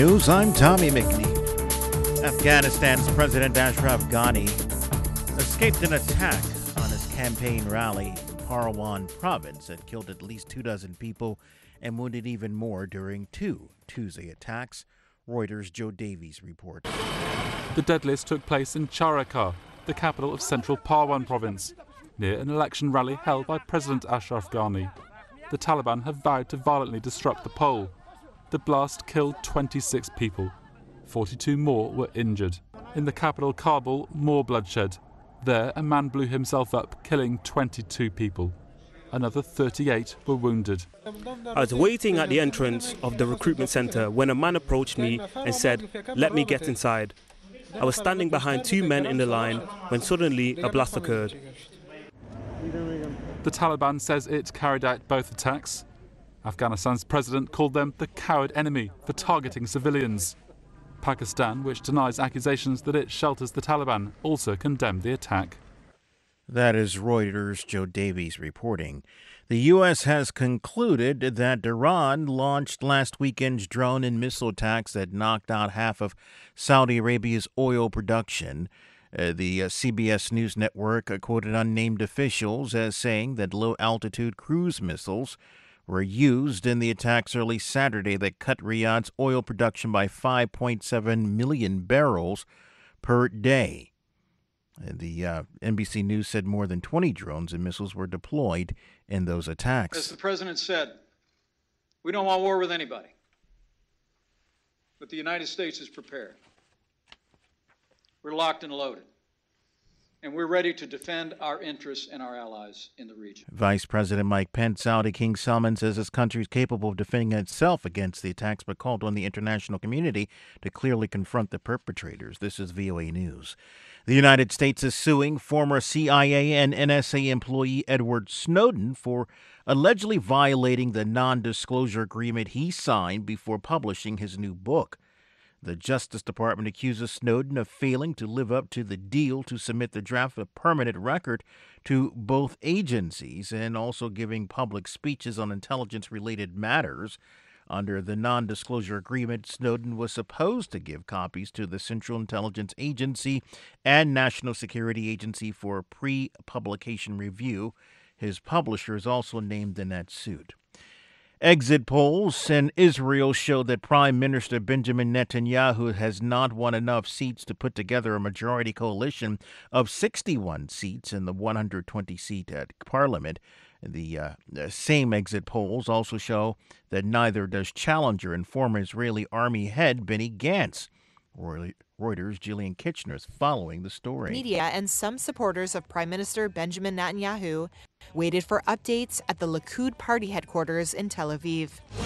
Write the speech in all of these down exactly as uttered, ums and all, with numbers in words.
News, I'm Tommy McNeil. Afghanistan's President Ashraf Ghani escaped an attack on his campaign rally in Parwan province that killed at least two dozen people and wounded even more during two Tuesday attacks, Reuters' Joe Davies reports. The deadliest took place in Charakar, the capital of central Parwan province, near an election rally held by President Ashraf Ghani. The Taliban have vowed to violently disrupt the poll. The blast killed twenty-six people. forty-two more were injured. In the capital Kabul, more bloodshed. There, a man blew himself up, killing twenty-two people. Another thirty-eight were wounded. I was waiting at the entrance of the recruitment centre when a man approached me and said, "Let me get inside." I was standing behind two men in the line when suddenly a blast occurred. The Taliban says it carried out both attacks. Afghanistan's president called them the coward enemy for targeting civilians. Pakistan, which denies accusations that it shelters the Taliban, also condemned the attack. That is Reuters' Joe Davies reporting. The U S has concluded that Iran launched last weekend's drone and missile attacks that knocked out half of Saudi Arabia's oil production. Uh, the uh, C B S News Network uh, quoted unnamed officials as saying that low-altitude cruise missiles were used in the attacks early Saturday that cut Riyadh's oil production by five point seven million barrels per day. And the uh, N B C News said more than twenty drones and missiles were deployed in those attacks. As the president said, we don't want war with anybody, but the United States is prepared. We're locked and loaded, and we're ready to defend our interests and our allies in the region. Vice President Mike Pence, Saudi King Salman, says his country is capable of defending itself against the attacks, but called on the international community to clearly confront the perpetrators. This is V O A News. The United States is suing former C I A and N S A employee Edward Snowden for allegedly violating the non-disclosure agreement he signed before publishing his new book. The Justice Department accuses Snowden of failing to live up to the deal to submit the draft of permanent record to both agencies and also giving public speeches on intelligence-related matters. Under the non-disclosure agreement, Snowden was supposed to give copies to the Central Intelligence Agency and National Security Agency for pre-publication review. His publisher is also named in that suit. Exit polls in Israel show that Prime Minister Benjamin Netanyahu has not won enough seats to put together a majority coalition of sixty-one seats in the one hundred twenty seat parliament. The uh, same exit polls also show that neither does challenger and former Israeli army head Benny Gantz. Reuters' Jillian Kitchener is following the story. Media and some supporters of Prime Minister Benjamin Netanyahu waited for updates at the Likud party headquarters in Tel Aviv.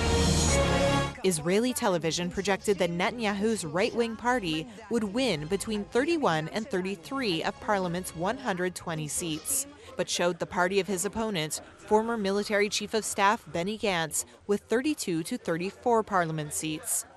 Israeli television projected that Netanyahu's right-wing party would win between thirty-one and thirty-three of Parliament's one hundred twenty seats, but showed the party of his opponent, former military chief of staff Benny Gantz, with thirty-two to thirty-four Parliament seats.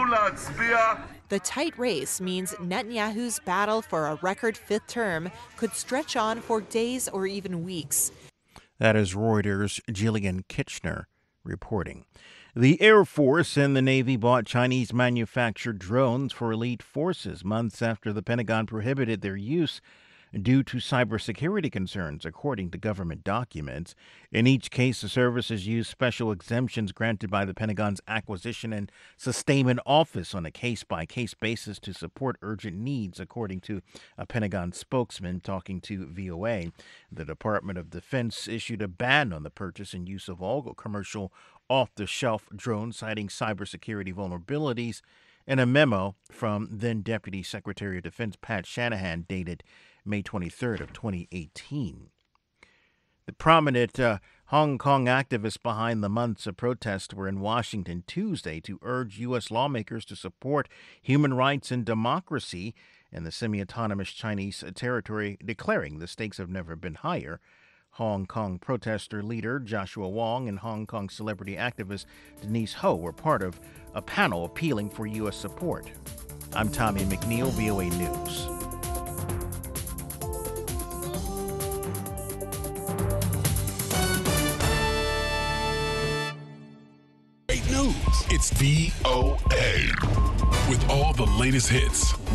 The tight race means Netanyahu's battle for a record fifth term could stretch on for days or even weeks. That is Reuters' Jillian Kitchener reporting. The Air Force and the Navy bought Chinese-manufactured drones for elite forces months after the Pentagon prohibited their use due to cybersecurity concerns, according to government documents. In each case, the services used special exemptions granted by the Pentagon's Acquisition and Sustainment Office on a case-by-case basis to support urgent needs, according to a Pentagon spokesman talking to V O A. The Department of Defense issued a ban on the purchase and use of all commercial off-the-shelf drones, citing cybersecurity vulnerabilities in a memo from then-Deputy Secretary of Defense Pat Shanahan dated May twenty-third of twenty eighteen. The prominent uh, Hong Kong activists behind the months of protests were in Washington Tuesday to urge U S lawmakers to support human rights and democracy in the semi-autonomous Chinese territory, declaring the stakes have never been higher. Hong Kong protester leader Joshua Wong and Hong Kong celebrity activist Denise Ho were part of a panel appealing for U S support. I'm Tommy McNeil, V O A News. News. It's It's V O A with all the latest hits.